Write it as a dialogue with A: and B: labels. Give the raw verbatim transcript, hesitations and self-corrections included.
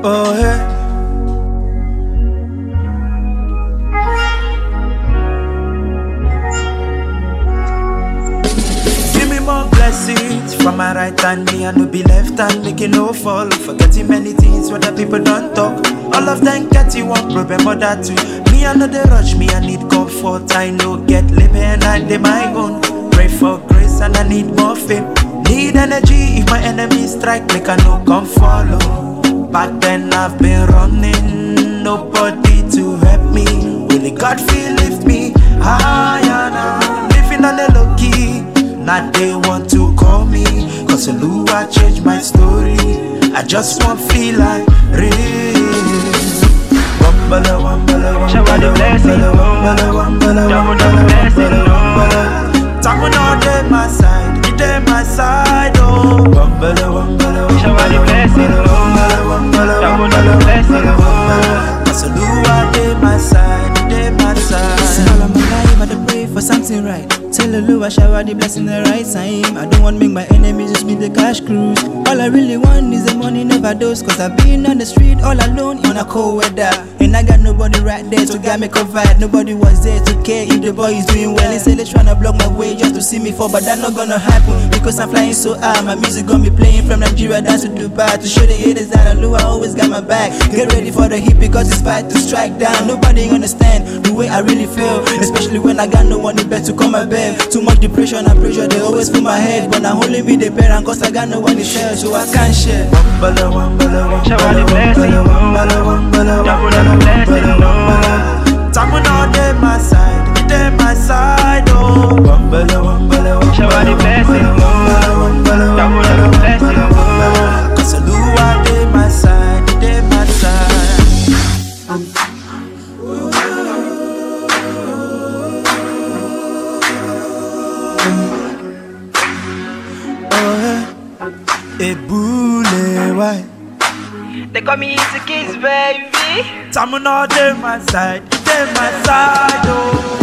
A: Oh hey. Give me more blessings from my right hand, me I no be left hand, make it no fall. Forgetting many things what the people don't talk. All of them get you one problem or that too. Me I know they rush me, I need comfort. I know get live and I dey my own. Pray for grace and I need more fame. Need energy if my enemies strike, make I no come follow. Back then I've been running, nobody to help me. Only God feel lift me higher now. Living on the low key, not they want to call me. Cause Oluwa changed my story. I just want feel like real. Wambala, wambala, wambala,
B: shower the blessing,
A: wambala, wambala,
B: double double blessing,
A: wambala. Tamu no dey my side, he dey my side, oh. Wambala, wambala, wambala,
B: shower the blessing,
A: wambala, wambala,
B: double double blessing,
A: wambala. Cause Oluwa dey my side, he dey my side.
C: See, all of my life I dey pray for something right. Tell Oluwa shower the blessing the right time. I don't want make my enemies use me the cash cruise. All I really want is the money, never dose. Cause I've been on the street all alone in a cold weather. And I got nobody right there to get me covered. Nobody was there to care if the boy is doing well. They say they're tryna block my way just to see me fall, but that's not gonna happen because I'm flying so high. My music gonna be playing from Nigeria down to Dubai to show the haters that Oluwa always got my back. Get ready for the heat because it's about to strike down. Nobody understand the way I really feel, especially when I got no one in bed to call my bed. Too much depression and pressure, they always fill my head. But now only me the parent cause I got no one to share, so I can't share.
A: Wambala, wambala, wambala,
B: shower the blessing,
A: wambala, wambala,
B: double double blessing,
A: wambala. Tamu no dey my side, he dey my side, oh. Wambala, wambala, wambala,
B: shower the blessing,
A: wambala, wambala,
B: double double blessing,
A: wambala. Cause Oluwa dey my side, he dey my side. Ebule, why?
B: they call me Easy Kids, baby.
A: Tamu no dey my side, he dey my side, oh.